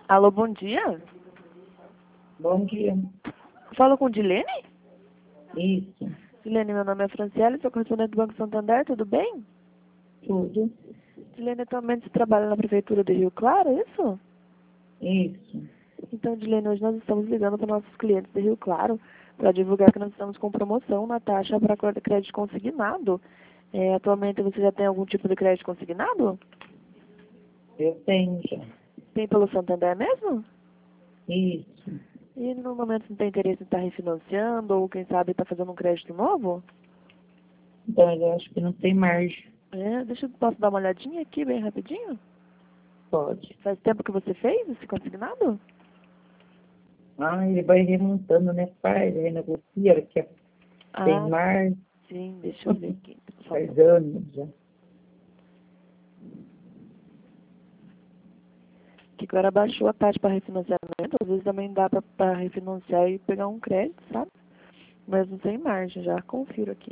Alô, bom dia. Bom dia. Falo com Dilene? Isso, Dilene, meu nome é Franciele, sou correspondente do Banco Santander, tudo bem? tudo. Dilene, atualmente você trabalha na Prefeitura de Rio Claro, é isso? Isso. Então, Dilene, hoje nós estamos ligando para nossos clientes de Rio Claro para divulgar que nós estamos com promoção na taxa para crédito consignado. Atualmente você já tem algum tipo de crédito consignado? Eu tenho já. Tem pelo Santander mesmo? Isso. E no momento não tem interesse em estar refinanciando ou quem sabe está fazendo um crédito novo? Então, eu acho que não tem margem. Posso dar uma olhadinha aqui bem rapidinho? Pode. Faz tempo que você fez esse consignado? Ah, ele vai remontando, né? Faz, renegocia, que tem Ah, margem. sim, deixa eu ver aqui. Faz anos já. Que agora baixou a taxa para refinanciamento, às vezes também dá para refinanciar e pegar um crédito, sabe? Mas não tem margem, já confiro aqui.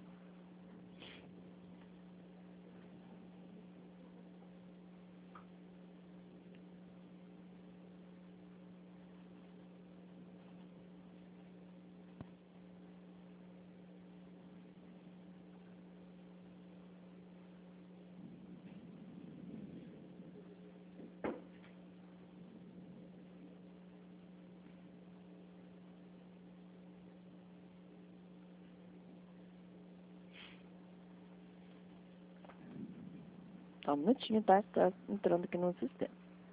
Só um minutinho, tá? Tá entrando aqui no sistema.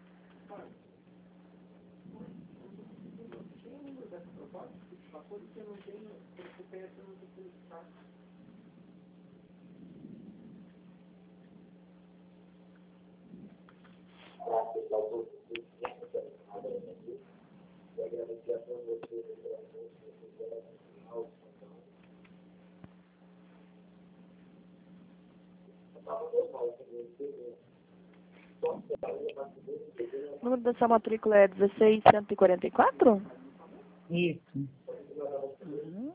O número da sua matrícula é 16144? Isso. Uhum.